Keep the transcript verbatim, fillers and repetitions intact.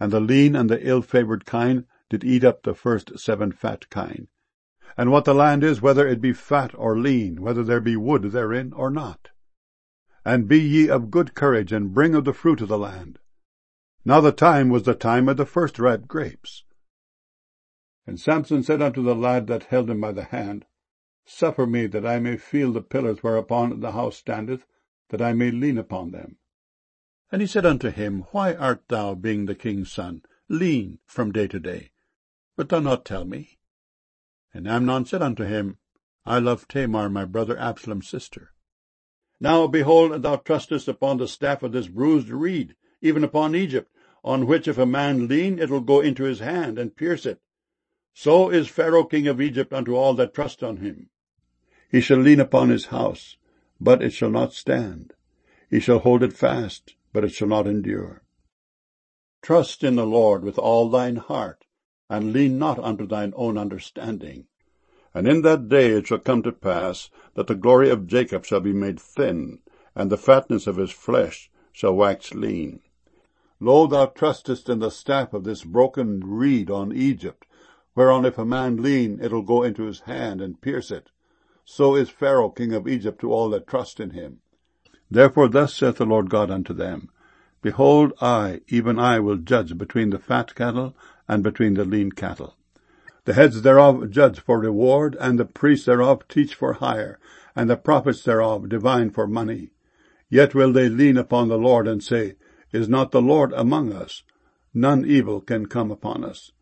and the lean and the ill-favoured kine did eat up the first seven fat kine. And what the land is, whether it be fat or lean, whether there be wood therein or not. And be ye of good courage, and bring of the fruit of the land. Now the time was the time of the first ripe grapes. And Samson said unto the lad that held him by the hand, Suffer me that I may feel the pillars whereupon the house standeth, that I may lean upon them. And he said unto him, Why art thou, being the king's son, lean from day to day? Wilt thou not tell me? And Amnon said unto him, I love Tamar, my brother Absalom's sister. Now, behold, thou trustest upon the staff of this bruised reed, even upon Egypt, on which if a man lean, it will go into his hand, and pierce it. So is Pharaoh king of Egypt unto all that trust on him. He shall lean upon his house, but it shall not stand. He shall hold it fast, but it shall not endure. Trust in the Lord with all thine heart, and lean not unto thine own understanding. And in that day it shall come to pass, that the glory of Jacob shall be made thin, and the fatness of his flesh shall wax lean. Lo, thou trustest in the staff of this broken reed on Egypt, whereon if a man lean, it will go into his hand, and pierce it. So is Pharaoh king of Egypt to all that trust in him. Therefore thus saith the Lord God unto them, Behold, I, even I, will judge between the fat cattle and between the lean cattle. The heads thereof judge for reward, and the priests thereof teach for hire, and the prophets thereof divine for money. Yet will they lean upon the Lord, and say, Is not the Lord among us? None evil can come upon us.